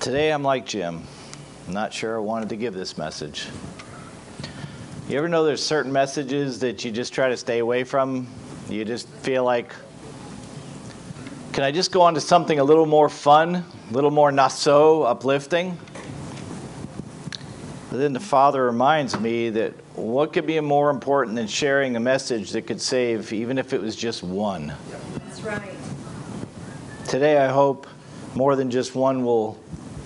Today I'm like Jim. I'm not sure I wanted to give this message. You ever know there's certain messages that you just try to stay away from? You just feel like, can I just go on to something a little more fun, a little more not so uplifting? But then the Father reminds me that what could be more important than sharing a message that could save, even if it was just one? That's right. Today I hope more than just one will,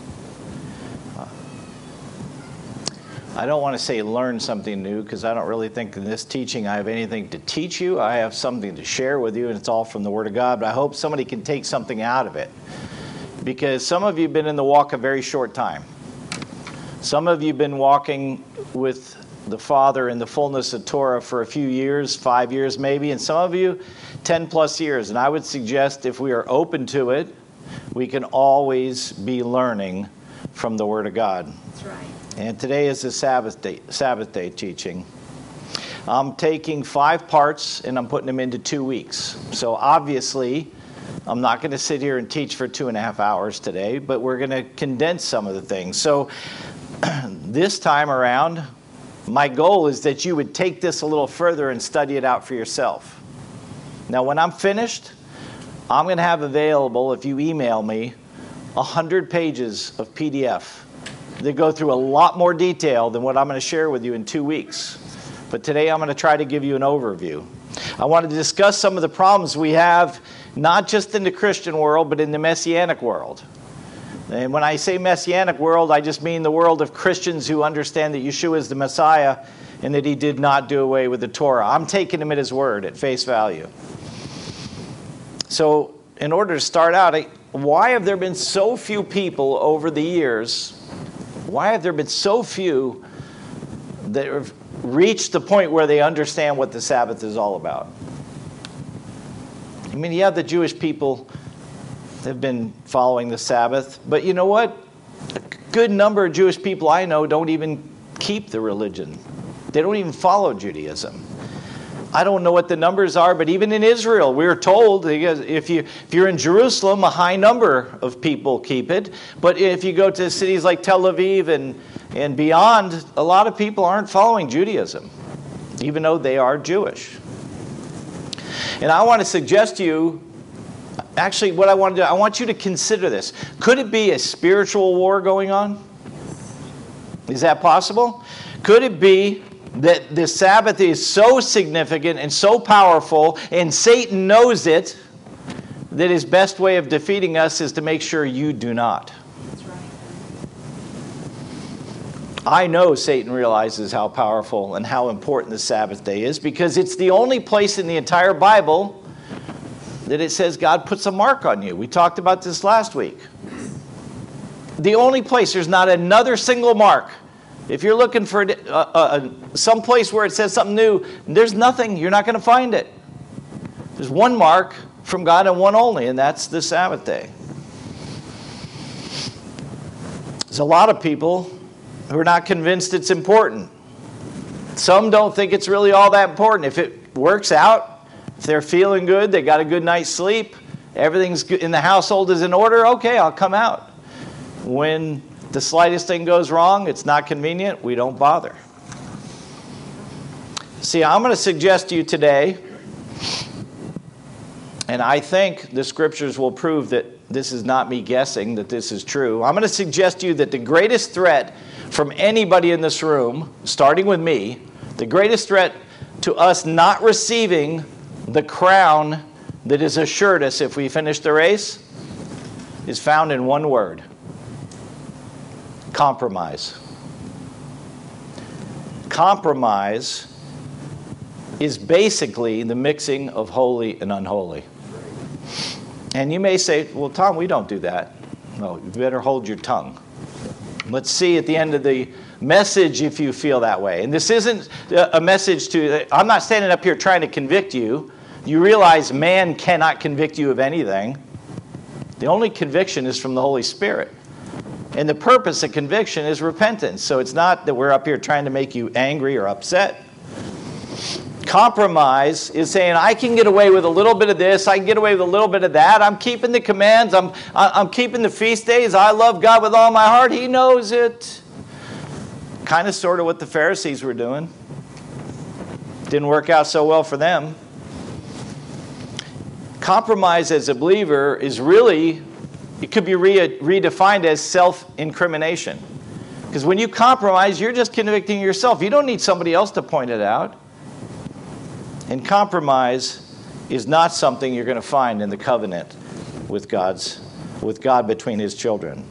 I don't want to say learn something new, because I don't really think in this teaching I have anything to teach you. I have something to share with you, and it's all from the Word of God. But I hope somebody can take something out of it, because some of you have been in the walk a very short time. Some of you have been walking with the Father in the fullness of Torah for a few years, 5 years maybe, and some of you 10 plus years. And I would suggest if we are open to it, we can always be learning from the Word of God. That's right. And today is the Sabbath day teaching. I'm taking 5 parts and I'm putting them into 2 weeks. So obviously, I'm not going to sit here and teach for 2.5 hours today, but we're going to condense some of the things. So this time around, my goal is that you would take this a little further and study it out for yourself. Now, when I'm finished, I'm going to have available, if you email me, 100 pages of PDF. They go through a lot more detail than what I'm going to share with you in 2 weeks. But today I'm going to try to give you an overview. I want to discuss some of the problems we have, not just in the Christian world, but in the Messianic world. And when I say Messianic world, I just mean the world of Christians who understand that Yeshua is the Messiah and that he did not do away with the Torah. I'm taking him at his word, at face value. So in order to start out, why have there been so few people over the years? Why have there been so few that have reached the point where they understand what the Sabbath is all about? I mean, yeah, the Jewish people have been following the Sabbath, but you know what? A good number of Jewish people I know don't even keep the religion. They don't even follow Judaism. I don't know what the numbers are, but even in Israel, we're told if you're in Jerusalem, a high number of people keep it. But if you go to cities like Tel Aviv and beyond, a lot of people aren't following Judaism, even though they are Jewish. And I want to suggest to you, actually what I want to do, I want you to consider this. Could it be a spiritual war going on? Is that possible? Could it be that the Sabbath is so significant and so powerful, and Satan knows it, that his best way of defeating us is to make sure you do not? That's right. I know Satan realizes how powerful and how important the Sabbath day is, because it's the only place in the entire Bible that it says God puts a mark on you. We talked about this last week. The only place, there's not another single mark. If you're looking for some place where it says something new, there's nothing. You're not going to find it. There's one mark from God and one only, and that's the Sabbath day. There's a lot of people who are not convinced it's important. Some don't think it's really all that important. If it works out, if they're feeling good, they got a good night's sleep, everything's good, in the household is in order, okay, I'll come out. When the slightest thing goes wrong, it's not convenient, we don't bother. See, I'm going to suggest to you today, and I think the scriptures will prove that this is not me guessing that this is true. I'm going to suggest to you that the greatest threat from anybody in this room, starting with me, the greatest threat to us not receiving the crown that is assured us if we finish the race is found in one word: compromise. Compromise is basically the mixing of holy and unholy. And you may say, well, Tom, we don't do that. No, you better hold your tongue. Let's see at the end of the message if you feel that way. And this isn't a message to, I'm not standing up here trying to convict you. You realize man cannot convict you of anything. The only conviction is from the Holy Spirit. And the purpose of conviction is repentance. So it's not that we're up here trying to make you angry or upset. Compromise is saying, I can get away with a little bit of this, I can get away with a little bit of that. I'm keeping the commands, I'm keeping the feast days. I love God with all my heart. He knows it. Kind of sort of what the Pharisees were doing. Didn't work out so well for them. Compromise as a believer is really, it could be redefined as self-incrimination. Because when you compromise, you're just convicting yourself. You don't need somebody else to point it out. And compromise is not something you're going to find in the covenant with God between his children.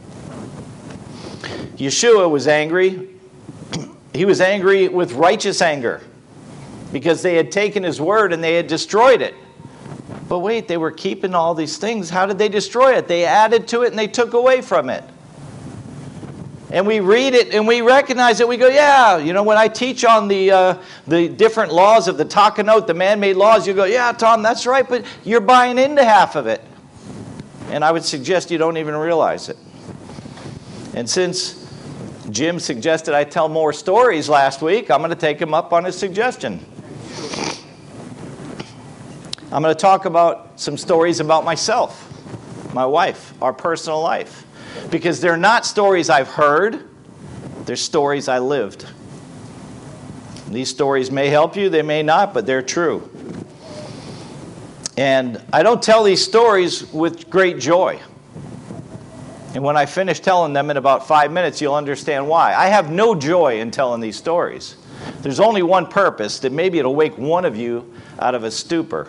Yeshua was angry. He was angry with righteous anger because they had taken his word and they had destroyed it. But wait, they were keeping all these things. How did they destroy it? They added to it and they took away from it. And we read it and we recognize it. We go, yeah, when I teach on the different laws of the Takanot, the man-made laws, you go, yeah, Tom, that's right, but you're buying into half of it. And I would suggest you don't even realize it. And since Jim suggested I tell more stories last week, I'm going to take him up on his suggestion. I'm going to talk about some stories about myself, my wife, our personal life. Because they're not stories I've heard, they're stories I lived. These stories may help you, they may not, but they're true. And I don't tell these stories with great joy. And when I finish telling them in about 5 minutes, you'll understand why. I have no joy in telling these stories. There's only one purpose, that maybe it'll wake one of you out of a stupor.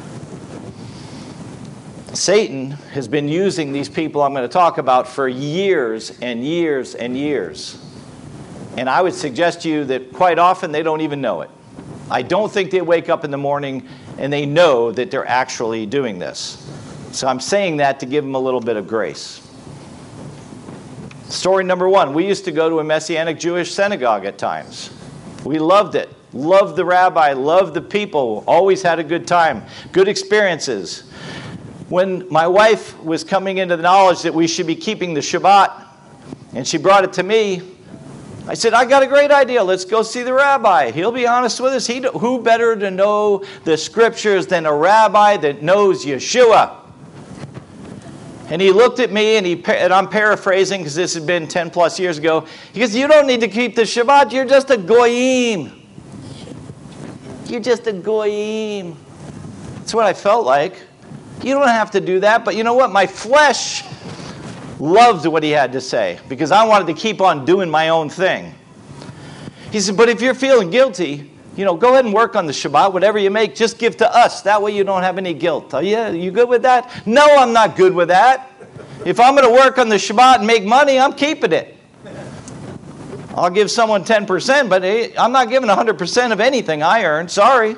Satan has been using these people I'm going to talk about for years and years and years. And I would suggest to you that quite often they don't even know it. I don't think they wake up in the morning and they know that they're actually doing this. So I'm saying that to give them a little bit of grace. Story number one, we used to go to a Messianic Jewish synagogue at times. We loved it. Loved the rabbi, loved the people, always had a good time, good experiences. When my wife was coming into the knowledge that we should be keeping the Shabbat, and she brought it to me, I said, I got a great idea. Let's go see the rabbi. He'll be honest with us. Who better to know the scriptures than a rabbi that knows Yeshua? And he looked at me, and I'm paraphrasing because this had been 10 plus years ago. He goes, you don't need to keep the Shabbat. You're just a goyim. You're just a goyim. That's what I felt like. You don't have to do that, but you know what? My flesh loved what he had to say because I wanted to keep on doing my own thing. He said, but if you're feeling guilty, go ahead and work on the Shabbat. Whatever you make, just give to us. That way you don't have any guilt. Oh, yeah, you good with that? No, I'm not good with that. If I'm going to work on the Shabbat and make money, I'm keeping it. I'll give someone 10%, but I'm not giving 100% of anything I earn. Sorry.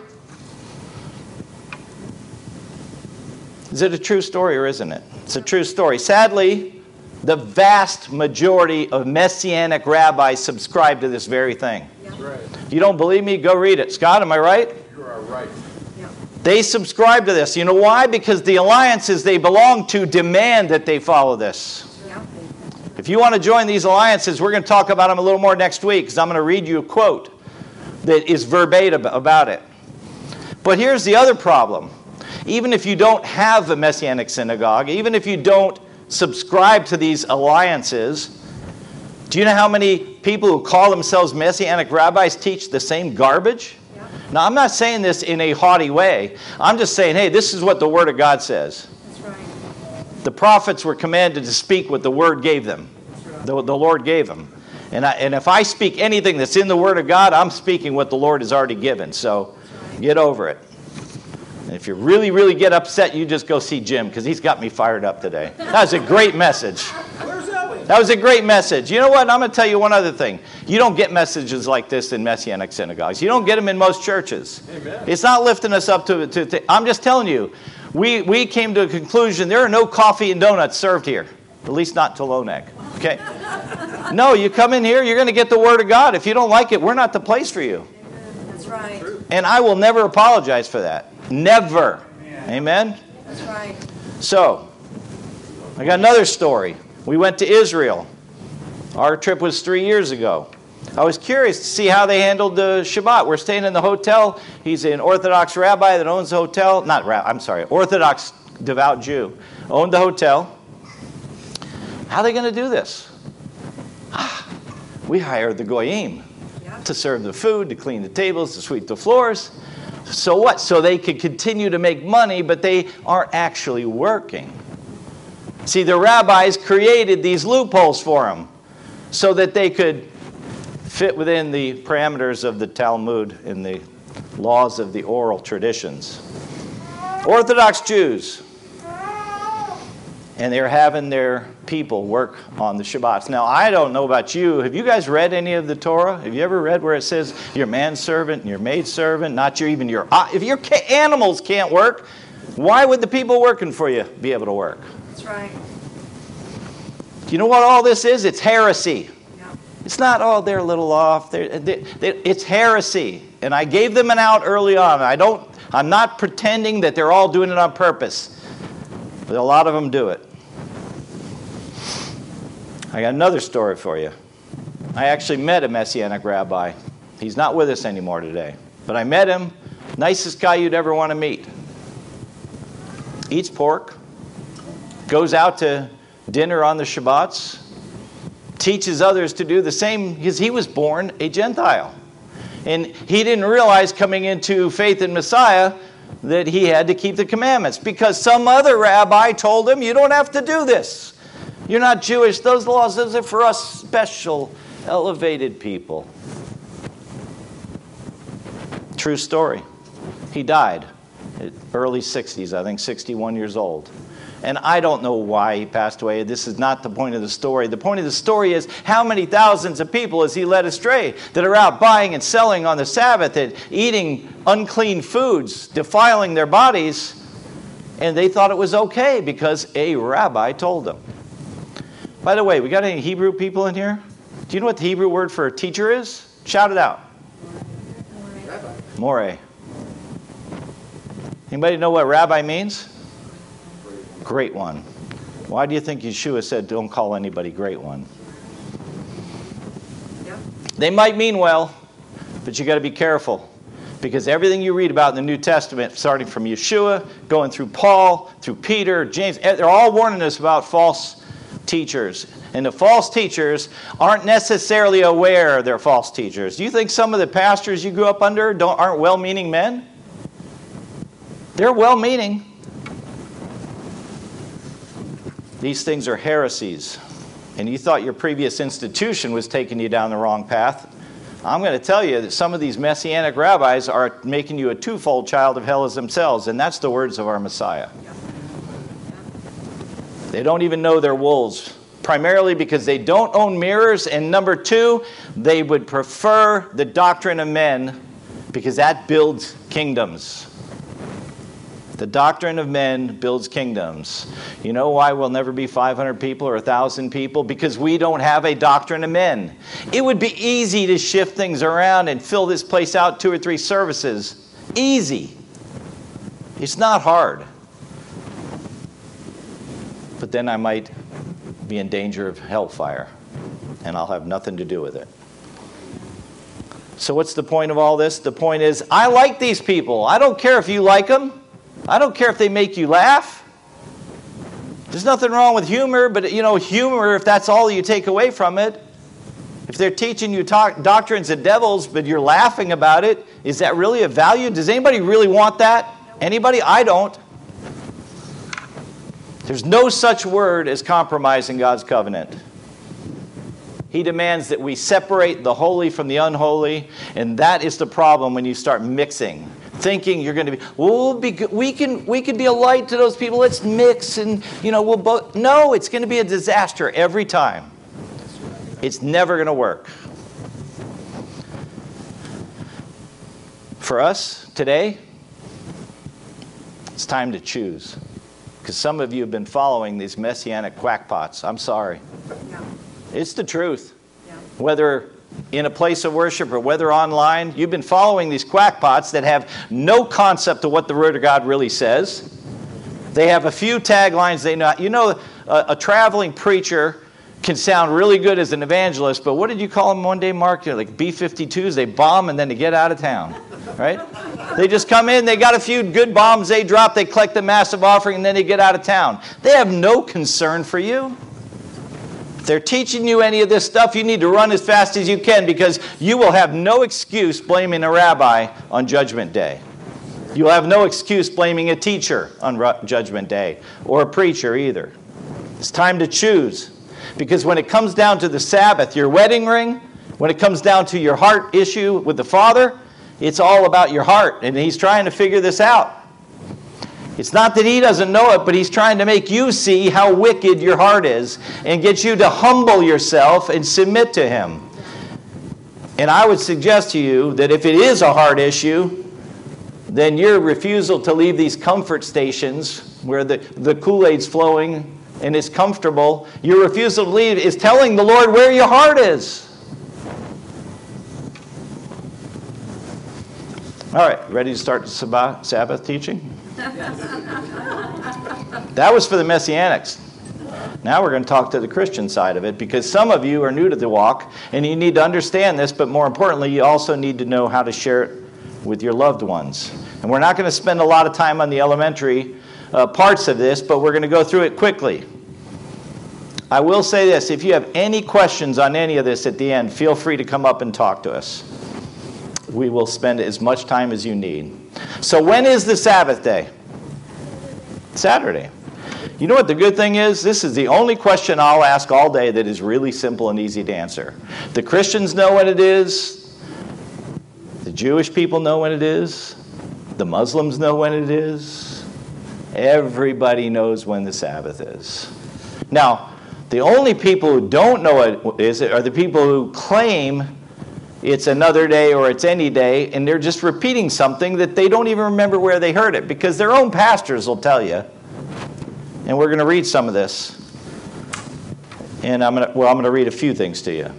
Is it a true story or isn't it? It's a true story. Sadly, the vast majority of Messianic rabbis subscribe to this very thing. That's right. You don't believe me? Go read it. Scott, am I right? You are right. Yeah. They subscribe to this. You know why? Because the alliances they belong to demand that they follow this. Yeah. If you want to join these alliances, we're going to talk about them a little more next week because I'm going to read you a quote that is verbatim about it. But here's the other problem. Even if you don't have a Messianic synagogue, even if you don't subscribe to these alliances, do you know how many people who call themselves Messianic rabbis teach the same garbage? Yeah. Now, I'm not saying this in a haughty way. I'm just saying, hey, this is what the Word of God says. That's right. The prophets were commanded to speak what the Word gave them, Right. the Lord gave them. And if I speak anything that's in the Word of God, I'm speaking what the Lord has already given. So get over it. And if you really, really get upset, you just go see Jim because he's got me fired up today. That was a great message. Where's Ellie? That was a great message. You know what? I'm going to tell you one other thing. You don't get messages like this in Messianic synagogues. You don't get them in most churches. Amen. It's not lifting us up to I'm just telling you, we came to a conclusion. There are no coffee and donuts served here, at least not to Lonag. Okay? No, you come in here, you're going to get the Word of God. If you don't like it, we're not the place for you. That's right. And I will never apologize for that. Never. Amen? That's right. So, I got another story. We went to Israel. Our trip was 3 years ago. I was curious to see how they handled the Shabbat. We're staying in the hotel. He's an Orthodox rabbi that owns the hotel. Orthodox devout Jew. Owned the hotel. How are they going to do this? We hired the Goyim to serve the food, to clean the tables, to sweep the floors. So what? So they could continue to make money, but they aren't actually working. See, the rabbis created these loopholes for them so that they could fit within the parameters of the Talmud and the laws of the oral traditions. Orthodox Jews. And they're having their people work on the Shabbats. Now, I don't know about you. Have you guys read any of the Torah? Have you ever read where it says your manservant and your maidservant, not even your... If your animals can't work, why would the people working for you be able to work? That's right. You know what all this is? It's heresy. Yeah. It's not, they're a little off. It's heresy. And I gave them an out early on. I'm not pretending that they're all doing it on purpose. But a lot of them do it. I got another story for you. I actually met a Messianic rabbi. He's not with us anymore today. But I met him. Nicest guy you'd ever want to meet. Eats pork. Goes out to dinner on the Shabbats. Teaches others to do the same because he was born a Gentile. And he didn't realize coming into faith in Messiah that he had to keep the commandments because some other rabbi told him, you don't have to do this. You're not Jewish. Those laws, those are for us special, elevated people. True story. He died at early 60s, I think 61 years old. And I don't know why he passed away. This is not the point of the story. The point of the story is how many thousands of people has he led astray that are out buying and selling on the Sabbath and eating unclean foods, defiling their bodies, and they thought it was okay because a rabbi told them. By the way, we got any Hebrew people in here? Do you know what the Hebrew word for a teacher is? Shout it out. More. Anybody know what rabbi means? Great one. Why do you think Yeshua said don't call anybody great one? Yeah. They might mean well, but you got to be careful because everything you read about in the New Testament, starting from Yeshua, going through Paul, through Peter, James, they're all warning us about false teachers. And the false teachers aren't necessarily aware they're false teachers. Do you think some of the pastors you grew up under aren't well-meaning men? They're well-meaning. These things are heresies. And you thought your previous institution was taking you down the wrong path. I'm going to tell you that some of these Messianic rabbis are making you a twofold child of hell as themselves. And that's the words of our Messiah. They don't even know they're wolves. Primarily because they don't own mirrors. And number two, they would prefer the doctrine of men because that builds kingdoms. The doctrine of men builds kingdoms. You know why we'll never be 500 people or 1,000 people? Because we don't have a doctrine of men. It would be easy to shift things around and fill this place out 2 or 3 services. Easy. It's not hard. But then I might be in danger of hellfire, and I'll have nothing to do with it. So what's the point of all this? The point is, I like these people. I don't care if you like them. I don't care if they make you laugh. There's nothing wrong with humor, but humor, if that's all you take away from it, if they're teaching you doctrines of devils, but you're laughing about it, is that really a value? Does anybody really want that? Anybody? I don't. There's no such word as compromise in God's covenant. He demands that we separate the holy from the unholy, and that is the problem when you start mixing. Thinking you're going to be, well, we can be a light to those people. Let's mix and, we'll both. No, it's going to be a disaster every time. It's never going to work. For us today, it's time to choose. Because some of you have been following these messianic quackpots. I'm sorry. Yeah. It's the truth. Yeah. Whether in a place of worship or whether online, you've been following these quackpots that have no concept of what the Word of God really says. They have a few taglines they know. A traveling preacher can sound really good as an evangelist, but what did you call them one day, Mark? You're like B-52s, they bomb and then they get out of town, right? They just come in, they got a few good bombs they drop, they collect a massive offering, and then they get out of town. They have no concern for you. If they're teaching you any of this stuff, you need to run as fast as you can, because you will have no excuse blaming a rabbi on Judgment Day. You'll have no excuse blaming a teacher on Judgment Day, or a preacher either. It's time to choose. Because when it comes down to the Sabbath, your wedding ring, when it comes down to your heart issue with the Father, it's all about your heart. And He's trying to figure this out. It's not that He doesn't know it, but He's trying to make you see how wicked your heart is and get you to humble yourself and submit to Him. And I would suggest to you that if it is a heart issue, then your refusal to leave these comfort stations where the Kool-Aid's flowing and it's comfortable, your refusal to leave is telling the Lord where your heart is. All right, ready to start the Sabbath teaching? That was for the Messianics. Now we're going to talk to the Christian side of it, because some of you are new to the walk, and you need to understand this, but more importantly, you also need to know how to share it with your loved ones. And we're not going to spend a lot of time on the elementary parts of this, but we're going to go through it quickly. I will say this: if you have any questions on any of this at the end, feel free to come up and talk to us. We will spend as much time as you need. So when is the Sabbath day? Saturday. You know what the good thing is? This is the only question I'll ask all day that is really simple and easy to answer. The Christians know what it is. The Jewish people know what it is. The Muslims know when it is. Everybody knows when the Sabbath is. Now, the only people who don't know what it is are the people who claim it's another day or it's any day, and they're just repeating something that they don't even remember where they heard it, because their own pastors will tell you. And we're going to read some of this. And I'm going to read a few things to you.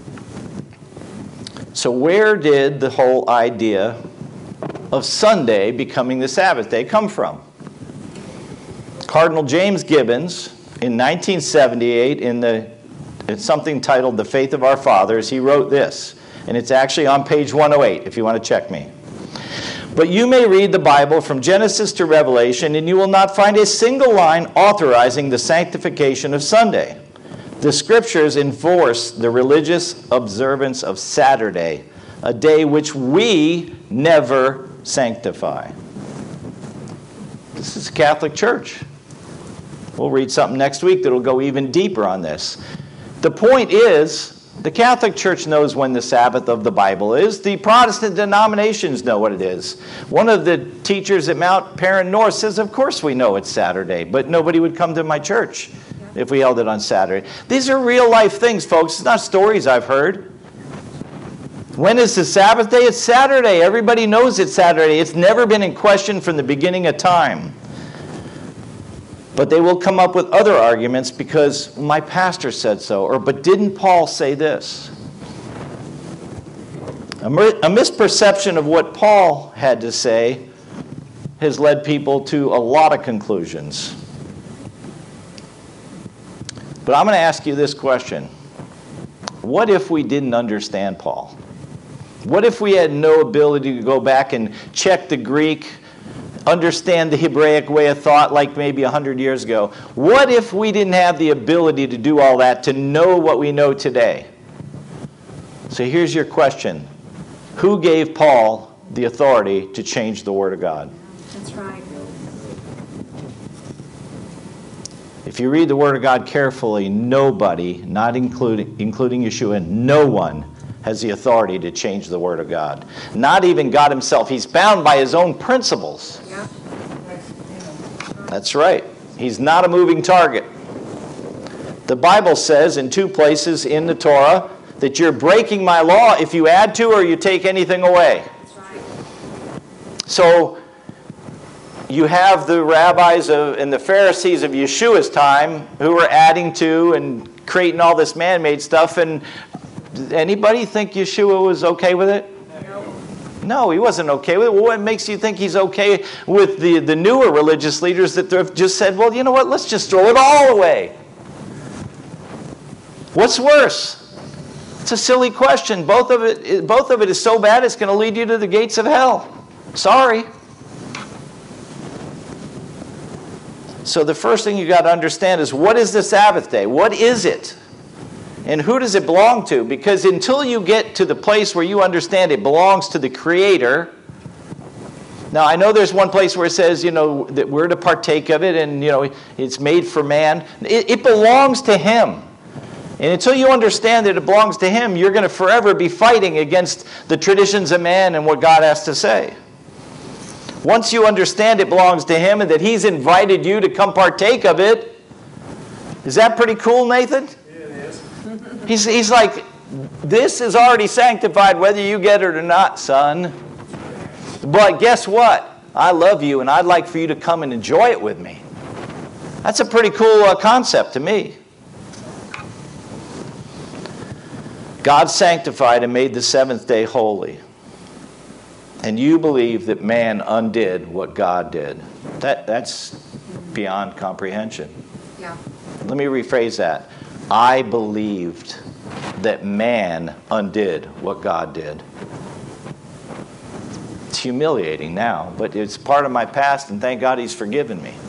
So where did the whole idea of Sunday becoming the Sabbath day come from? Cardinal James Gibbons, in 1978, in something titled The Faith of Our Fathers, he wrote this. And it's actually on page 108 if you want to check me. But you may read the Bible from Genesis to Revelation, and you will not find a single line authorizing the sanctification of Sunday. The Scriptures enforce the religious observance of Saturday, a day which we never sanctify. This is the Catholic Church. We'll read something next week that will go even deeper on this. The point is, the Catholic Church knows when the Sabbath of the Bible is. The Protestant denominations know what it is. One of the teachers at Mount Perrin North says, of course we know it's Saturday, but nobody would come to my church if we held it on Saturday. These are real life things, folks. It's not stories I've heard. When is the Sabbath day? It's Saturday. Everybody knows it's Saturday. It's never been in question from the beginning of time. But they will come up with other arguments because my pastor said so, or but didn't Paul say this? A misperception of what Paul had to say has led people to a lot of conclusions. But I'm going to ask you this question. What if we didn't understand Paul? What if we had no ability to go back and check the Greek, understand the Hebraic way of thought like maybe 100 years ago? What if we didn't have the ability to do all that, to know what we know today? So here's your question. Who gave Paul the authority to change the Word of God? That's right. If you read the Word of God carefully, nobody, not including Yeshua, no one has the authority to change the Word of God. Not even God Himself. He's bound by His own principles. Yeah. That's right. He's not a moving target. The Bible says in 2 places in the Torah that you're breaking my law if you add to or you take anything away. That's right. So you have the rabbis and the Pharisees of Yeshua's time who were adding to and creating all this man-made stuff. And did anybody think Yeshua was okay with it? No, he wasn't okay with it. Well, what makes you think he's okay with the newer religious leaders that have just said, well, you know what, let's just throw it all away? What's worse? It's a silly question. Both of it is so bad it's going to lead you to the gates of hell. Sorry. So the first thing you got to understand is, what is the Sabbath day? What is it? And who does it belong to? Because until you get to the place where you understand it belongs to the Creator. Now, I know there's one place where it says, that we're to partake of it, and, it's made for man. It belongs to Him. And until you understand that it belongs to Him, you're going to forever be fighting against the traditions of man and what God has to say. Once you understand it belongs to Him and that He's invited you to come partake of it, is that pretty cool, Nathan? Yeah, it is. He's like, this is already sanctified whether you get it or not, son. But guess what? I love you and I'd like for you to come and enjoy it with me. That's a pretty cool concept to me. God sanctified and made the seventh day holy. And you believe that man undid what God did. That's beyond comprehension. Yeah. Let me rephrase that. I believed that man undid what God did. It's humiliating now, but it's part of my past, and thank God He's forgiven me.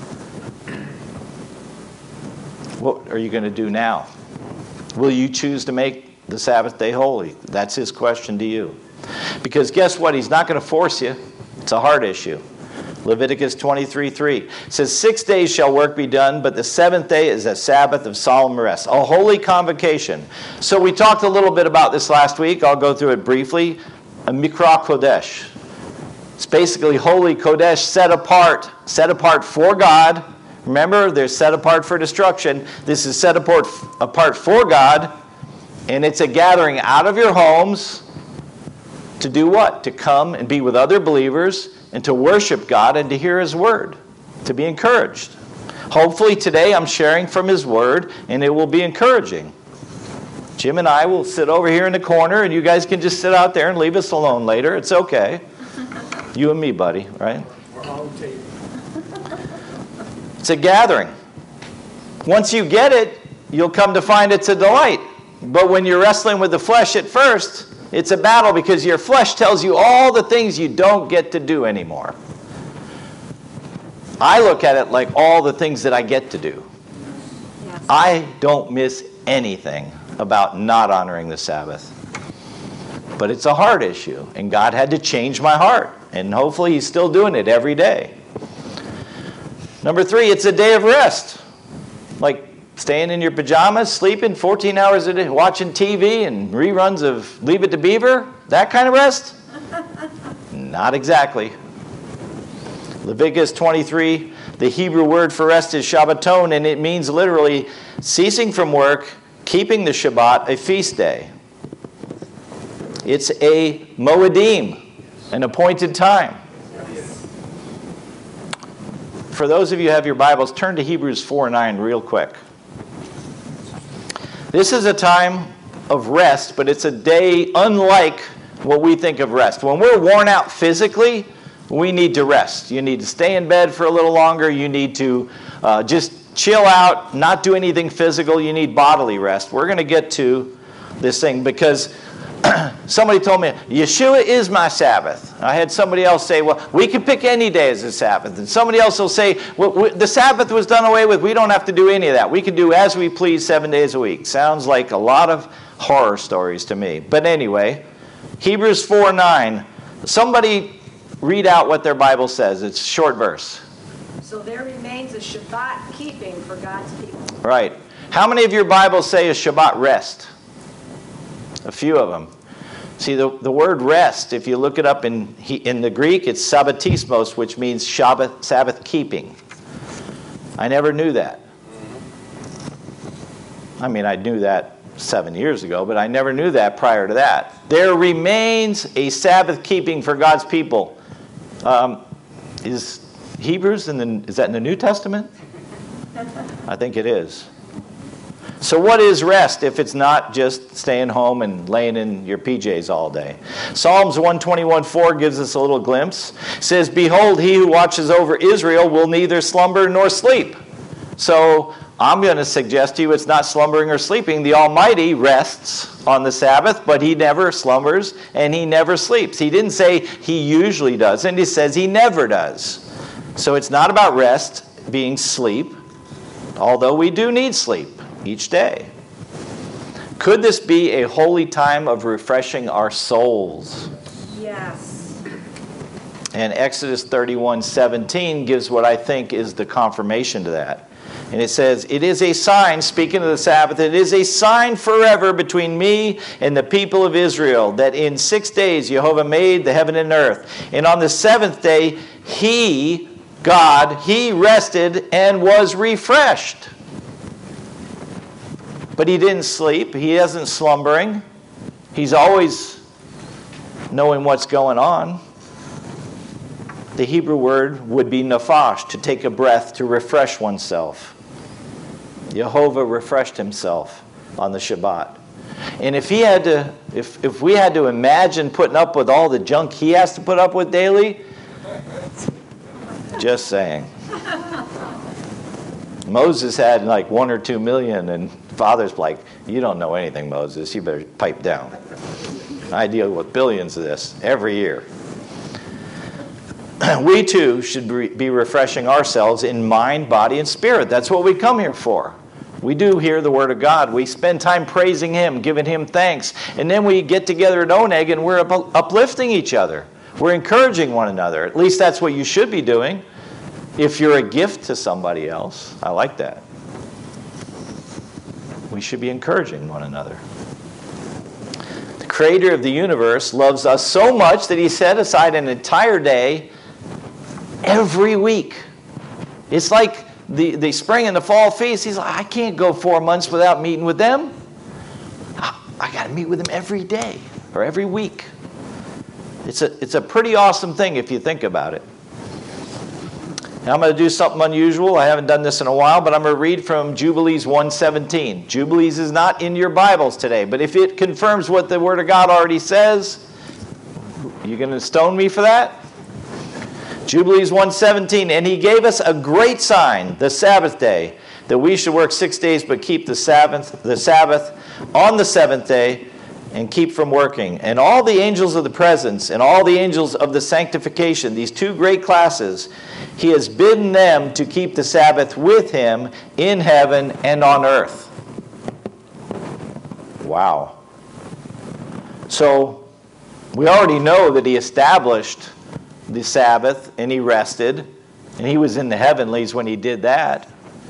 What are you going to do now? Will you choose to make the Sabbath day holy? That's His question to you. Because guess what? He's not going to force you. It's a heart issue. Leviticus 23:3 says, 6 days shall work be done, but the seventh day is a Sabbath of solemn rest, a holy convocation. So we talked a little bit about this last week. I'll go through it briefly. A Mikra Kodesh. It's basically holy Kodesh, set apart for God. Remember, they're set apart for destruction. This is set apart for God, and it's a gathering out of your homes to do what? To come and be with other believers and to worship God and to hear His Word, to be encouraged. Hopefully today I'm sharing from His Word and it will be encouraging. Jim and I will sit over here in the corner and you guys can just sit out there and leave us alone later. It's okay. You and me, buddy, right? We're on tape. It's a gathering. Once you get it, you'll come to find it's a delight. But when you're wrestling with the flesh at first, it's a battle because your flesh tells you all the things you don't get to do anymore. I look at it like all the things that I get to do. Yes. I don't miss anything about not honoring the Sabbath. But it's a heart issue, and God had to change my heart. And hopefully He's still doing it every day. Number 3, it's a day of rest. Like staying in your pajamas, sleeping 14 hours a day, watching TV and reruns of Leave It to Beaver? That kind of rest? Not exactly. Leviticus 23, the Hebrew word for rest is Shabbaton, and it means literally ceasing from work, keeping the Shabbat, a feast day. It's a Moedim, an appointed time. For those of you who have your Bibles, turn to Hebrews 4:9 real quick. This is a time of rest, but it's a day unlike what we think of rest. When we're worn out physically, we need to rest. You need to stay in bed for a little longer. You need to just chill out, not do anything physical. You need bodily rest. We're going to get to this thing because somebody told me, Yeshua is my Sabbath. I had somebody else say, well, we can pick any day as a Sabbath. And somebody else will say, well, the Sabbath was done away with. We don't have to do any of that. We can do as we please 7 days a week. Sounds like a lot of horror stories to me. But anyway, Hebrews 4:9. Somebody read out what their Bible says. It's a short verse. So there remains a Shabbat keeping for God's people. Right. How many of your Bibles say a Shabbat rest? A few of them. See, the word rest, if you look it up in the Greek, it's sabbatismos, which means Sabbath keeping. I never knew that. I mean, I knew that 7 years ago, but I never knew that prior to that. There remains a Sabbath keeping for God's people. Is Hebrews is that in the New Testament? I think it is. So what is rest if it's not just staying home and laying in your PJs all day? Psalms 121:4 gives us a little glimpse. It says, behold, he who watches over Israel will neither slumber nor sleep. So I'm going to suggest to you it's not slumbering or sleeping. The Almighty rests on the Sabbath, but he never slumbers and he never sleeps. He didn't say he usually does, and he says he never does. So it's not about rest being sleep, although we do need sleep each day. Could this be a holy time of refreshing our souls? Yes. And Exodus 31:17 gives what I think is the confirmation to that. And it says, it is a sign, speaking of the Sabbath, it is a sign forever between me and the people of Israel, that in 6 days Jehovah made the heaven and earth. And on the seventh day, he, God, he rested and was refreshed. But he didn't sleep. He isn't slumbering. He's always knowing what's going on. The Hebrew word would be nafash, to take a breath, to refresh oneself. Jehovah refreshed himself on the Shabbat. And if he had to, if we had to imagine putting up with all the junk he has to put up with daily, just saying. Moses had like 1 or 2 million, and Father's like, you don't know anything, Moses. You better pipe down. I deal with billions of this every year. We too should be refreshing ourselves in mind, body, and spirit. That's what we come here for. We do hear the Word of God. We spend time praising Him, giving Him thanks. And then we get together at Oneg and we're uplifting each other. We're encouraging one another. At least that's what you should be doing. If you're a gift to somebody else, I like that. We should be encouraging one another. The Creator of the universe loves us so much that He set aside an entire day every week. It's like the spring and the fall feast. He's like, I can't go 4 months without meeting with them. I got to meet with them every day or every week. It's a pretty awesome thing if you think about it. Now I'm going to do something unusual. I haven't done this in a while, but I'm going to read from Jubilees 1:17. Jubilees is not in your Bibles today, but if it confirms what the Word of God already says, you going to stone me for that? Jubilees 1:17, and he gave us a great sign, the Sabbath day, that we should work 6 days but keep the Sabbath on the seventh day and keep from working. And all the angels of the presence and all the angels of the sanctification, these two great classes, he has bidden them to keep the Sabbath with him in heaven and on earth. Wow. So we already know that he established the Sabbath and he rested, and he was in the heavenlies when he did that.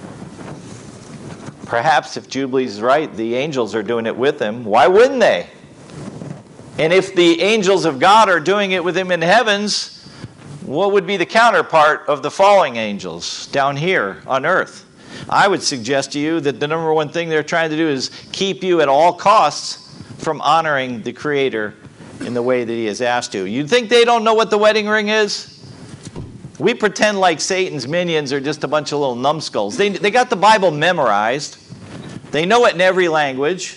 Perhaps if Jubilees is right, the angels are doing it with him. Why wouldn't they? And if the angels of God are doing it with him in the heavens, what would be the counterpart of the falling angels down here on earth? I would suggest to you that the number one thing they're trying to do is keep you at all costs from honoring the Creator in the way that he has asked you. You think they don't know what the wedding ring is? We pretend like Satan's minions are just a bunch of little numbskulls. They got the Bible memorized. They know it in every language.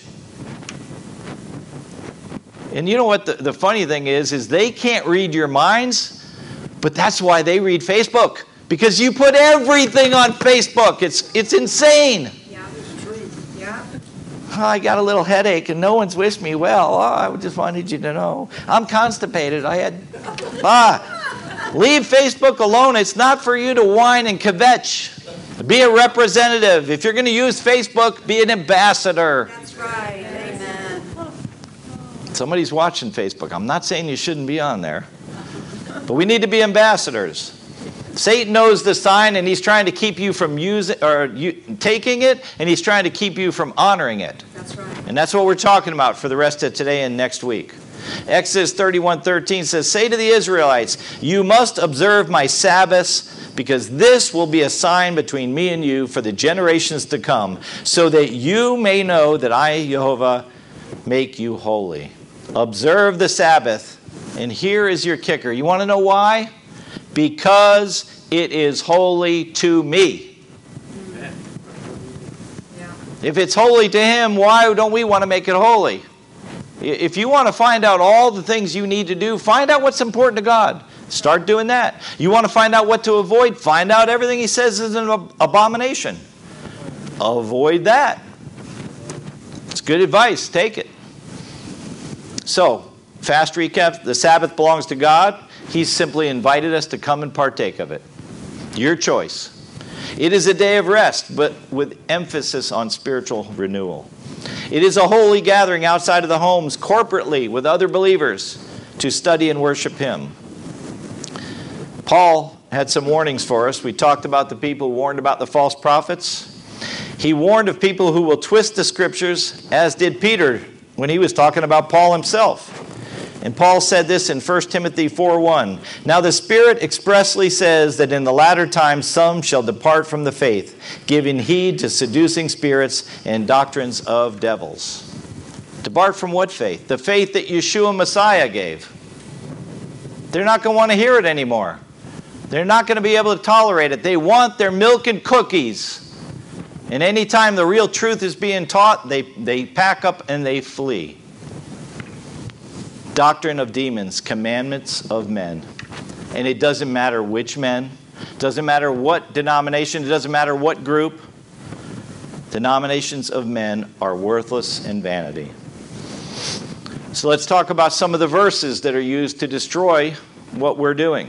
And you know what the funny thing is they can't read your minds, but that's why they read Facebook. Because you put everything on Facebook. It's insane. Yeah, it's true. Yeah. Oh, I got a little headache and no one's wished me well. Oh, I just wanted you to know. I'm constipated. Leave Facebook alone. It's not for you to whine and kvetch. Be a representative. If you're going to use Facebook, be an ambassador. That's right. Amen. Somebody's watching Facebook. I'm not saying you shouldn't be on there. But we need to be ambassadors. Satan knows the sign, and he's trying to keep you from taking it, and he's trying to keep you from honoring it. That's right. And that's what we're talking about for the rest of today and next week. Exodus 31:13 says, say to the Israelites, you must observe my Sabbaths, because this will be a sign between me and you for the generations to come, so that you may know that I, Jehovah, make you holy. Observe the Sabbath. And here is your kicker. You want to know why? Because it is holy to me. Yeah. If it's holy to him, why don't we want to make it holy? If you want to find out all the things you need to do, find out what's important to God. Start doing that. You want to find out what to avoid, find out everything he says is an abomination. Avoid that. It's good advice. Take it. So, fast recap. The Sabbath belongs to God. He's simply invited us to come and partake of it. Your choice. It is a day of rest, but with emphasis on spiritual renewal. It is a holy gathering outside of the homes, corporately, with other believers, to study and worship Him. Paul had some warnings for us. We talked about the people who warned about the false prophets. He warned of people who will twist the Scriptures, as did Peter when he was talking about Paul himself. And Paul said this in 1 Timothy 4:1. Now the Spirit expressly says that in the latter times some shall depart from the faith, giving heed to seducing spirits and doctrines of devils. Depart from what faith? The faith that Yeshua Messiah gave. They're not going to want to hear it anymore. They're not going to be able to tolerate it. They want their milk and cookies. And anytime the real truth is being taught, they pack up and they flee. Doctrine of demons, commandments of men. And it doesn't matter which men, doesn't matter what denomination, it doesn't matter what group. Denominations of men are worthless and vanity. So let's talk about some of the verses that are used to destroy what we're doing.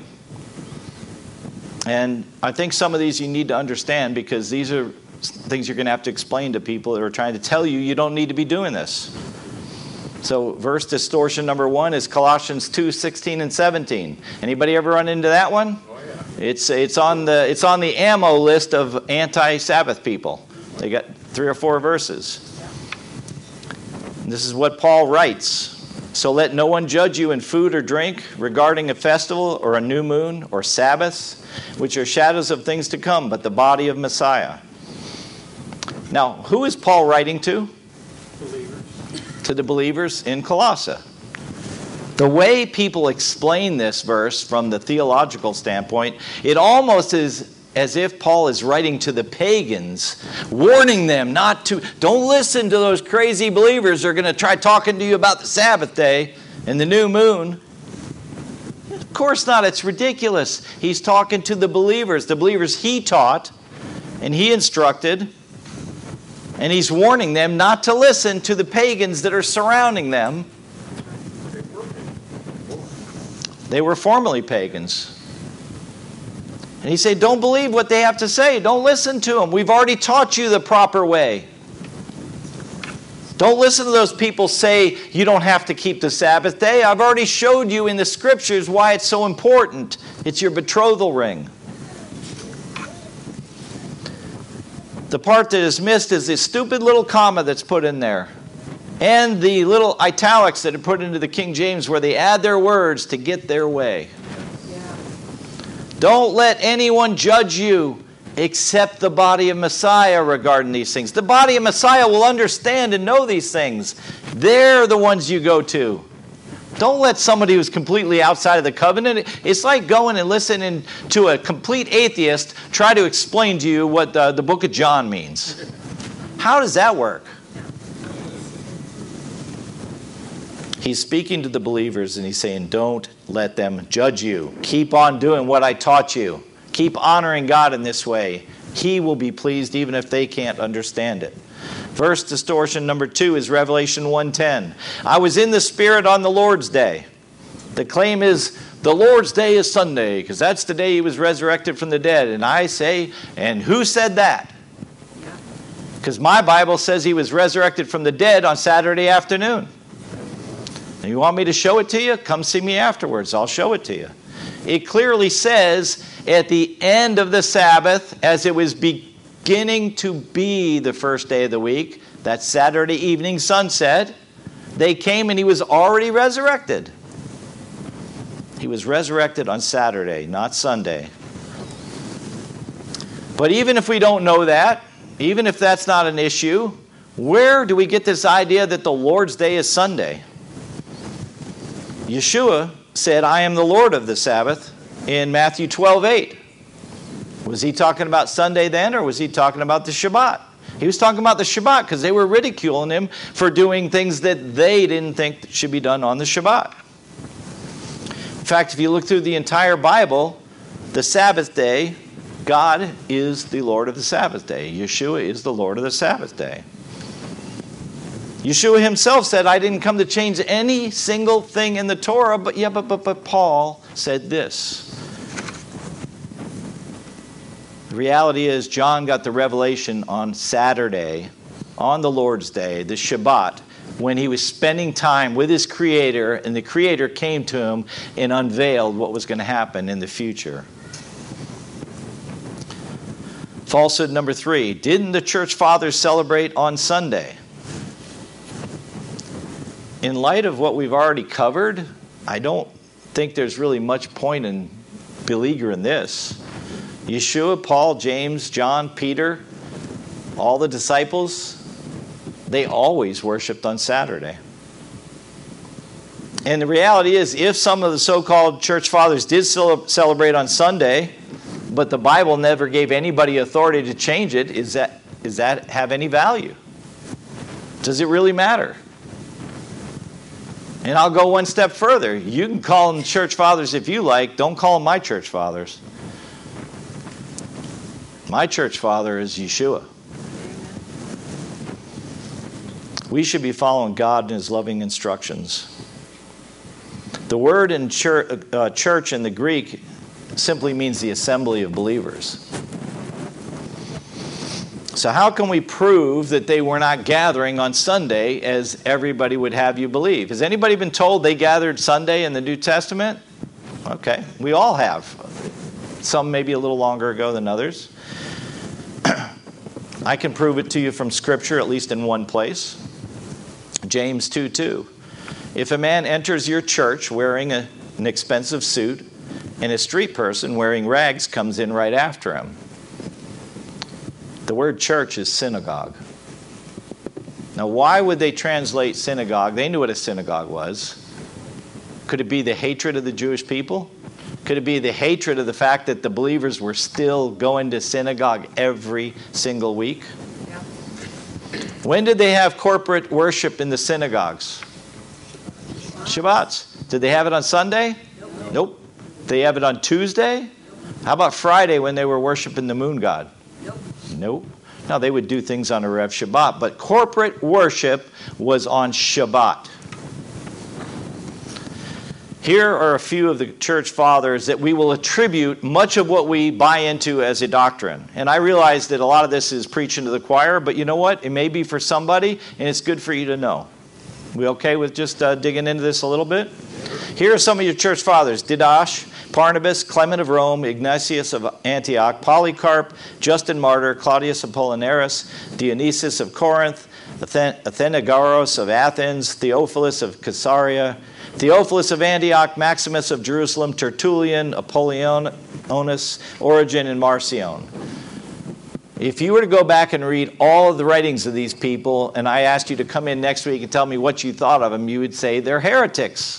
And I think some of these you need to understand, because these are things you're going to have to explain to people that are trying to tell you don't need to be doing this. So verse distortion number 1 is Colossians 2:16 and 17. Anybody ever run into that one? Oh, yeah. It's on the ammo list of anti-Sabbath people. They got 3 or 4 verses. And this is what Paul writes. So let no one judge you in food or drink, regarding a festival or a new moon or Sabbaths, which are shadows of things to come, but the body of Messiah. Now, who is Paul writing to? To the believers in Colossae. The way people explain this verse from the theological standpoint, it almost is as if Paul is writing to the pagans, warning them don't listen to those crazy believers who are going to try talking to you about the Sabbath day and the new moon. Of course not. It's ridiculous. He's talking to the believers he taught and he instructed. And he's warning them not to listen to the pagans that are surrounding them. They were formerly pagans. And he said, don't believe what they have to say. Don't listen to them. We've already taught you the proper way. Don't listen to those people say you don't have to keep the Sabbath day. I've already showed you in the Scriptures why it's so important. It's your betrothal ring. The part that is missed is this stupid little comma that's put in there. And the little italics that are put into the King James where they add their words to get their way. Yeah. Don't let anyone judge you except the body of Messiah regarding these things. The body of Messiah will understand and know these things. They're the ones you go to. Don't let somebody who's completely outside of the covenant. It's like going and listening to a complete atheist try to explain to you what the book of John means. How does that work? He's speaking to the believers and he's saying, don't let them judge you. Keep on doing what I taught you. Keep honoring God in this way. He will be pleased even if they can't understand it. Verse distortion number 2 is Revelation 1:10. I was in the Spirit on the Lord's day. The claim is the Lord's day is Sunday because that's the day he was resurrected from the dead. And I say, and who said that? Because my Bible says he was resurrected from the dead on Saturday afternoon. And you want me to show it to you? Come see me afterwards. I'll show it to you. It clearly says at the end of the Sabbath, as it was beginning to be the first day of the week, that Saturday evening sunset, they came and he was already resurrected. He was resurrected on Saturday, not Sunday. But even if we don't know that, even if that's not an issue, where do we get this idea that the Lord's day is Sunday? Yeshua said, I am the Lord of the Sabbath in Matthew 12:8. Was he talking about Sunday then, or was he talking about the Shabbat? He was talking about the Shabbat because they were ridiculing him for doing things that they didn't think should be done on the Shabbat. In fact, if you look through the entire Bible, the Sabbath day God is the Lord of the Sabbath day. Yeshua is the Lord of the Sabbath day. Yeshua himself said, I didn't come to change any single thing in the Torah, but Paul said this. The reality is John got the revelation on Saturday, on the Lord's Day, the Shabbat, when he was spending time with his Creator, and the Creator came to him and unveiled what was going to happen in the future. Falsehood number 3, didn't the church fathers celebrate on Sunday? In light of what we've already covered, I don't think there's really much point in beleaguering this. Yeshua, Paul, James, John, Peter, all the disciples, they always worshiped on Saturday. And the reality is, if some of the so-called church fathers did celebrate on Sunday, but the Bible never gave anybody authority to change it, does that have any value? Does it really matter? And I'll go one step further. You can call them church fathers if you like. Don't call them my church fathers. My church father is Yeshua. We should be following God and his loving instructions. The word in church in the Greek simply means the assembly of believers. So how can we prove that they were not gathering on Sunday as everybody would have you believe? Has anybody been told they gathered Sunday in the New Testament? Okay, we all have. Some maybe a little longer ago than others. I can prove it to you from Scripture, at least in one place. James 2:2. If a man enters your church wearing an expensive suit, and a street person wearing rags comes in right after him. The word church is synagogue. Now, why would they translate synagogue? They knew what a synagogue was. Could it be the hatred of the Jewish people? Could it be the hatred of the fact that the believers were still going to synagogue every single week? Yeah. When did they have corporate worship in the synagogues? Shabbats. Did they have it on Sunday? Nope. Did they have it on Tuesday? How about Friday when they were worshiping the moon god? Nope. Now, they would do things on Erev Shabbat, but corporate worship was on Shabbat. Here are a few of the church fathers that we will attribute much of what we buy into as a doctrine. And I realize that a lot of this is preaching to the choir, but you know what? It may be for somebody, and it's good for you to know. We okay with just digging into this a little bit? Here are some of your church fathers. Didash, Barnabas, Clement of Rome, Ignatius of Antioch, Polycarp, Justin Martyr, Claudius Apollinaris, Dionysius of Corinth, Athenagoras of Athens, Theophilus of Caesarea, Theophilus of Antioch, Maximus of Jerusalem, Tertullian, Apollonius, Origen, and Marcion. If you were to go back and read all of the writings of these people, and I asked you to come in next week and tell me what you thought of them, you would say they're heretics.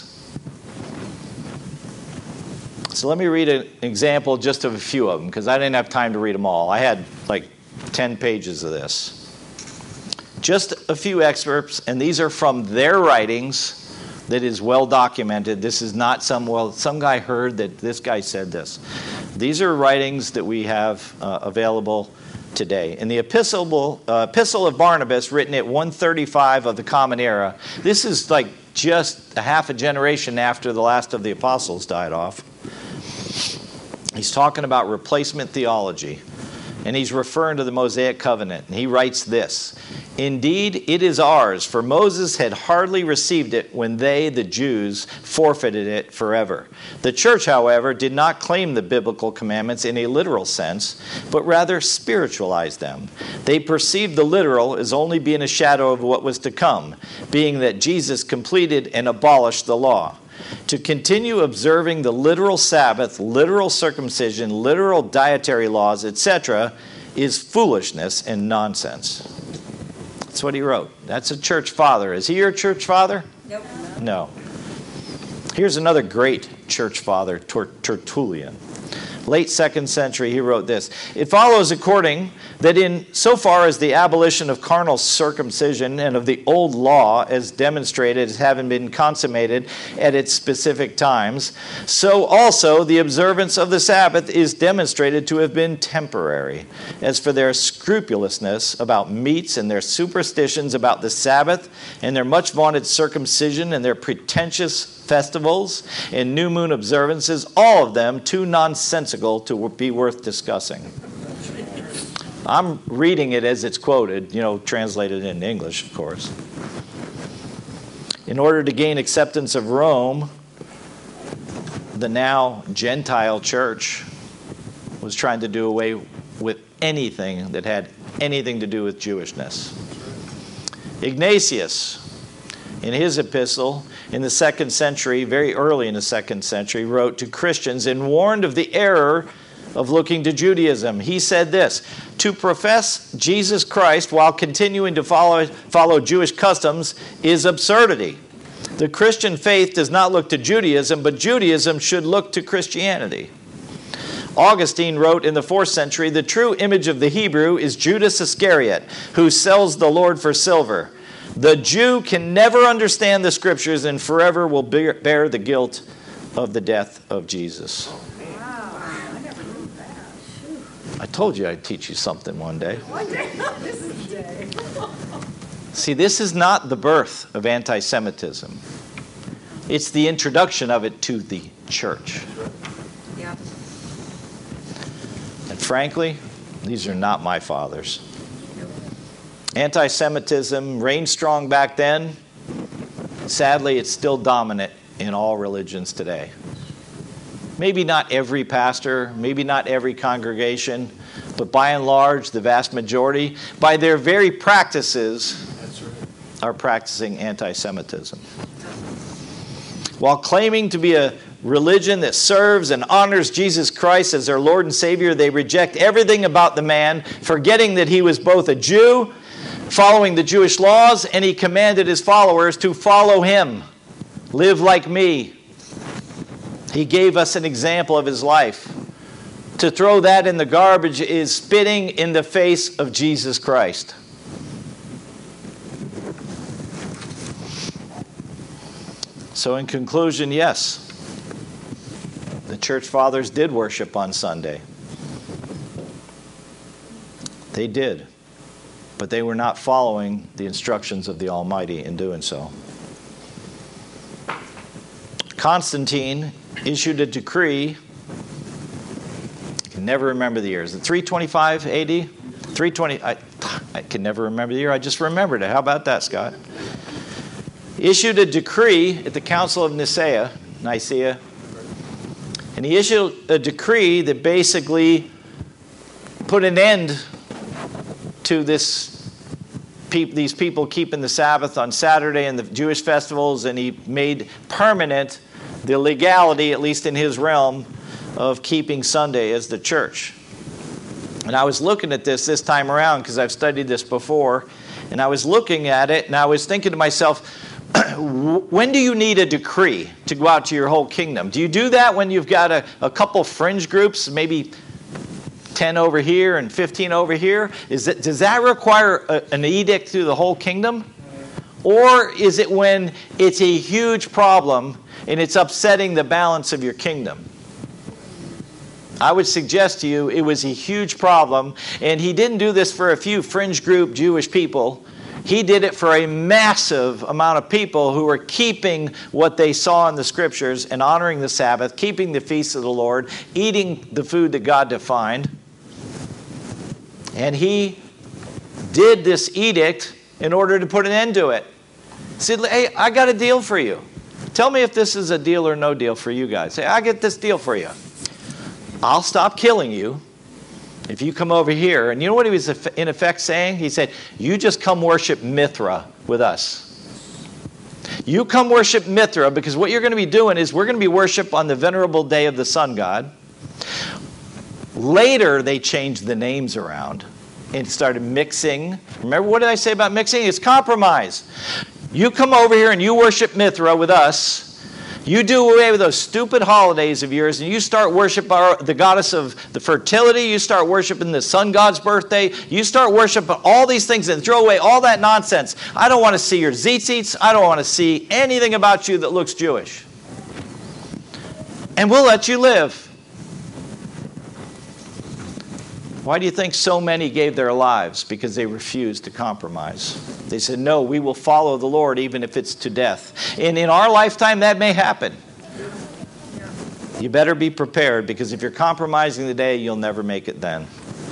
So let me read an example just of a few of them, because I didn't have time to read them all. I had like 10 pages of this. Just a few excerpts, and these are from their writings that is well documented. This is not some guy heard that this guy said this. These are writings that we have available today. In the Epistle of Barnabas, written at 135 of the Common Era, this is like just a half a generation after the last of the apostles died off. He's talking about replacement theology, and he's referring to the Mosaic covenant. And he writes this: "Indeed, it is ours, for Moses had hardly received it when they, the Jews, forfeited it forever. The church, however, did not claim the biblical commandments in a literal sense, but rather spiritualized them. They perceived the literal as only being a shadow of what was to come, being that Jesus completed and abolished the law. To continue observing the literal Sabbath, literal circumcision, literal dietary laws, etc., is foolishness and nonsense." That's what he wrote. That's a church father. Is he your church father? Nope. No. Here's another great church father, Tertullian. late 2nd century, he wrote this: "It follows according that in so far as the abolition of carnal circumcision and of the old law as demonstrated as having been consummated at its specific times, so also the observance of the Sabbath is demonstrated to have been temporary. As for their scrupulousness about meats and their superstitions about the Sabbath and their much vaunted circumcision and their pretentious festivals and new moon observances, all of them too nonsensical to be worth discussing." I'm reading it as it's quoted, translated in English, of course. In order to gain acceptance of Rome, the now Gentile church was trying to do away with anything that had anything to do with Jewishness. Ignatius, in his epistle in the 2nd century, very early in the 2nd century, wrote to Christians and warned of the error of looking to Judaism. He said this: "To profess Jesus Christ while continuing to follow Jewish customs is absurdity. The Christian faith does not look to Judaism, but Judaism should look to Christianity." Augustine wrote in the 4th century, "The true image of the Hebrew is Judas Iscariot, who sells the Lord for silver. The Jew can never understand the Scriptures and forever will bear the guilt of the death of Jesus." I told you I'd teach you something one day. One day, this is the day. See, this is not the birth of anti-Semitism. It's the introduction of it to the church. Yeah. And frankly, these are not my fathers. Anti-Semitism reigned strong back then. Sadly, it's still dominant in all religions today. Maybe not every pastor, maybe not every congregation, but by and large, the vast majority, by their very practices, are practicing anti-Semitism. While claiming to be a religion that serves and honors Jesus Christ as their Lord and Savior, they reject everything about the man, forgetting that he was both a Jew, following the Jewish laws, and he commanded his followers to follow him. Live like me. He gave us an example of his life. To throw that in the garbage is spitting in the face of Jesus Christ. So in conclusion, yes, the church fathers did worship on Sunday. They did. But they were not following the instructions of the Almighty in doing so. Constantine issued a decree. I can never remember the year. Is it 325 AD? 320. I can never remember the year. I just remembered it. How about that, Scott? Issued a decree at the Council of Nicaea, and he issued a decree that basically put an end to these people keeping the Sabbath on Saturday and the Jewish festivals, and he made permanent the legality, at least in his realm, of keeping Sunday as the church. And I was looking at this time around because I've studied this before, and I was looking at it and I was thinking to myself, when do you need a decree to go out to your whole kingdom? Do you do that when you've got a couple fringe groups, maybe 10 over here and 15 over here? Does that require an edict through the whole kingdom? Or is it when it's a huge problem and it's upsetting the balance of your kingdom? I would suggest to you it was a huge problem, and he didn't do this for a few fringe group Jewish people. He did it for a massive amount of people who were keeping what they saw in the Scriptures and honoring the Sabbath, keeping the feasts of the Lord, eating the food that God defined. And he did this edict in order to put an end to it. He said, hey, I got a deal for you. Tell me if this is a deal or no deal for you guys. Say, I get this deal for you. I'll stop killing you if you come over here. And you know what he was in effect saying? He said, you just come worship Mithra with us. You come worship Mithra, because what you're going to be doing is we're going to be worship on the venerable day of the sun god. Later, they changed the names around and started mixing. Remember, what did I say about mixing? It's compromise. You come over here and you worship Mithra with us. You do away with those stupid holidays of yours, and you start worshiping the goddess of the fertility. You start worshiping the sun god's birthday. You start worshiping all these things and throw away all that nonsense. I don't want to see your tzitzits. I don't want to see anything about you that looks Jewish. And we'll let you live. Why do you think so many gave their lives? Because they refused to compromise. They said, no, we will follow the Lord even if it's to death. And in our lifetime, that may happen. You better be prepared, because if you're compromising today, you'll never make it then.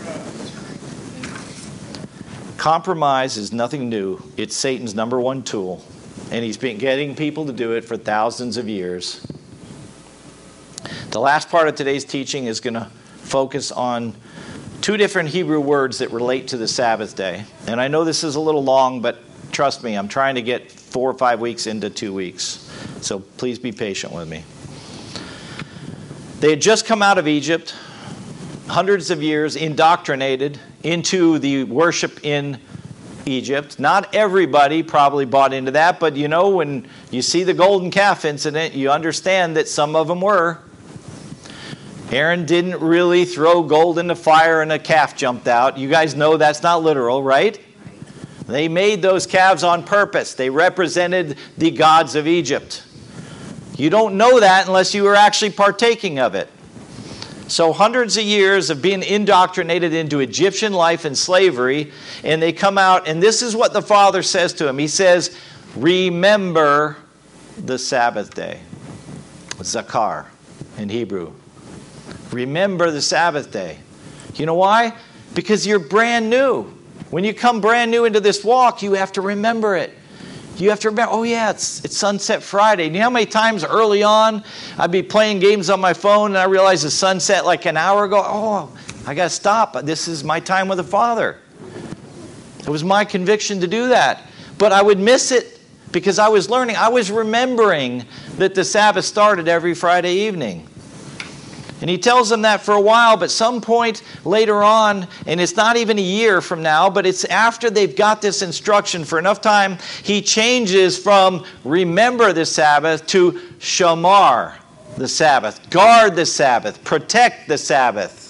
Compromise is nothing new. It's Satan's number one tool. And he's been getting people to do it for thousands of years. The last part of today's teaching is going to focus on two different Hebrew words that relate to the Sabbath day. And I know this is a little long, but trust me, I'm trying to get 4 or 5 weeks into 2 weeks. So please be patient with me. They had just come out of Egypt, hundreds of years, indoctrinated into the worship in Egypt. Not everybody probably bought into that, but you know, when you see the golden calf incident, you understand that some of them were. Aaron didn't really throw gold in the fire and a calf jumped out. You guys know that's not literal, right? They made those calves on purpose. They represented the gods of Egypt. You don't know that unless you were actually partaking of it. So hundreds of years of being indoctrinated into Egyptian life and slavery, and they come out, and this is what the Father says to him. He says, remember the Sabbath day. Zakar in Hebrew. Remember the Sabbath day. You know why? Because you're brand new. When you come brand new into this walk, you have to remember it. You have to remember, oh yeah, it's Sunset Friday. You know how many times early on I'd be playing games on my phone and I realized the sunset like an hour ago? Oh, I got to stop. This is my time with the Father. It was my conviction to do that. But I would miss it because I was learning. I was remembering that the Sabbath started every Friday evening. And he tells them that for a while, but some point later on, and it's not even a year from now, but it's after they've got this instruction for enough time, he changes from remember the Sabbath to shamar the Sabbath, guard the Sabbath, protect the Sabbath.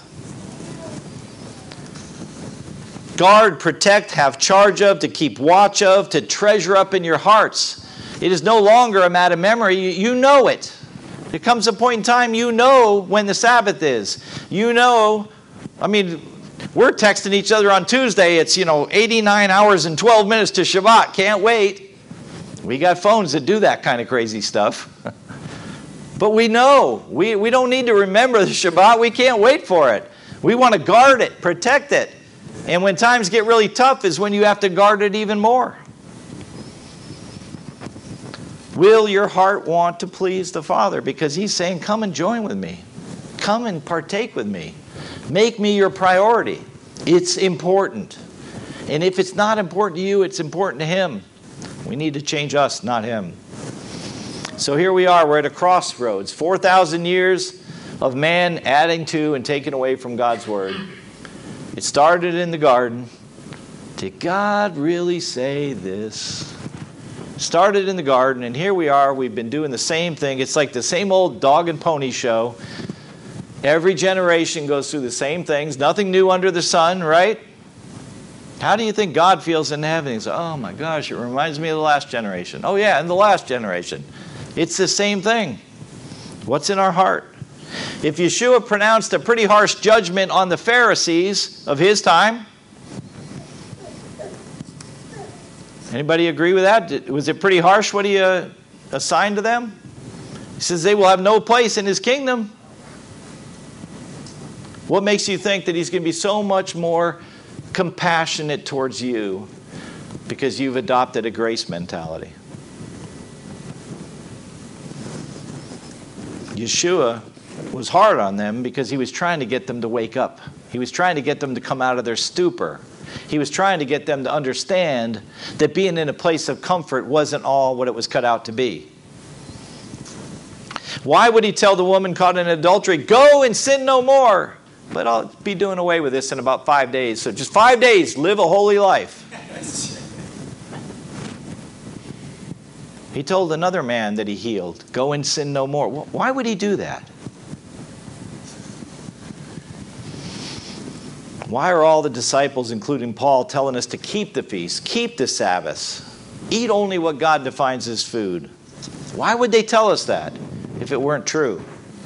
Guard, protect, have charge of, to keep watch of, to treasure up in your hearts. It is no longer a matter of memory. You know it. There comes a point in time you know when the Sabbath is. You know, I mean, we're texting each other on Tuesday. It's, 89 hours and 12 minutes to Shabbat. Can't wait. We got phones that do that kind of crazy stuff. But we know. We don't need to remember the Shabbat. We can't wait for it. We want to guard it, protect it. And when times get really tough is when you have to guard it even more. Will your heart want to please the Father? Because he's saying, come and join with me. Come and partake with me. Make me your priority. It's important. And if it's not important to you, it's important to him. We need to change us, not him. So here we are. We're at a crossroads. 4,000 years of man adding to and taking away from God's word. It started in the garden. Did God really say this? Started in the garden, and here we are. We've been doing the same thing. It's like the same old dog and pony show. Every generation goes through the same things. Nothing new under the sun, right? How do you think God feels in heaven? He's like, oh my gosh, it reminds me of the last generation. Oh yeah, and the last generation. It's the same thing. What's in our heart? If Yeshua pronounced a pretty harsh judgment on the Pharisees of his time, anybody agree with that? Was it pretty harsh what he assigned to them? He says they will have no place in his kingdom. What makes you think that he's going to be so much more compassionate towards you because you've adopted a grace mentality? Yeshua was hard on them because he was trying to get them to wake up. He was trying to get them to come out of their stupor. He was trying to get them to understand that being in a place of comfort wasn't all what it was cut out to be. Why would he tell the woman caught in adultery, go and sin no more? But I'll be doing away with this in about 5 days. So just 5 days, live a holy life. He told another man that he healed, go and sin no more. Why would he do that? Why are all the disciples, including Paul, telling us to keep the feast, keep the Sabbaths, eat only what God defines as food? Why would they tell us that if it weren't true?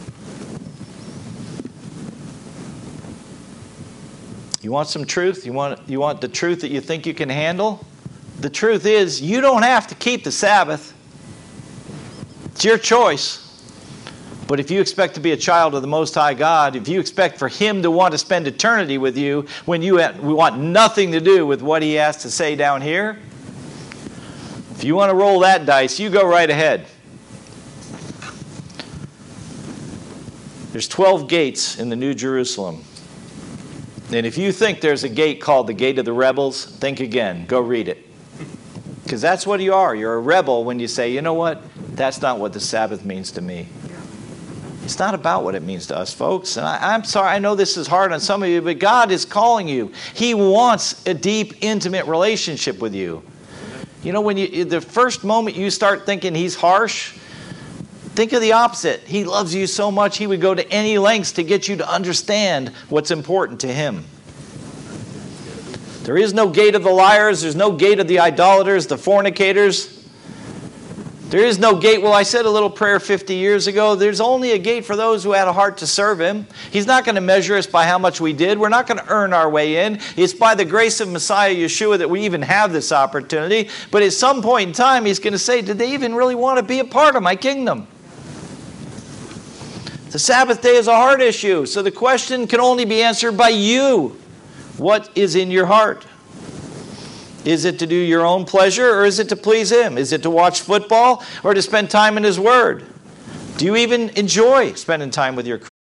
You want some truth? You want the truth that you think you can handle? The truth is, you don't have to keep the Sabbath. It's your choice. But if you expect to be a child of the Most High God, if you expect for Him to want to spend eternity with you when we want nothing to do with what He has to say down here, if you want to roll that dice, you go right ahead. There's 12 gates in the New Jerusalem. And if you think there's a gate called the Gate of the Rebels, think again. Go read it. Because that's what you are. You're a rebel when you say, you know what? That's not what the Sabbath means to me. It's not about what it means to us, folks. And I'm sorry, I know this is hard on some of you, but God is calling you. He wants a deep, intimate relationship with you. You know, when the first moment you start thinking He's harsh, think of the opposite. He loves you so much, He would go to any lengths to get you to understand what's important to Him. There is no gate of the liars. There's no gate of the idolaters, the fornicators. There is no gate. Well, I said a little prayer 50 years ago. There's only a gate for those who had a heart to serve Him. He's not going to measure us by how much we did. We're not going to earn our way in. It's by the grace of Messiah Yeshua that we even have this opportunity. But at some point in time, He's going to say, did they even really want to be a part of my kingdom? The Sabbath day is a heart issue. So the question can only be answered by you. What is in your heart? Is it to do your own pleasure, or is it to please Him? Is it to watch football or to spend time in His Word? Do you even enjoy spending time with your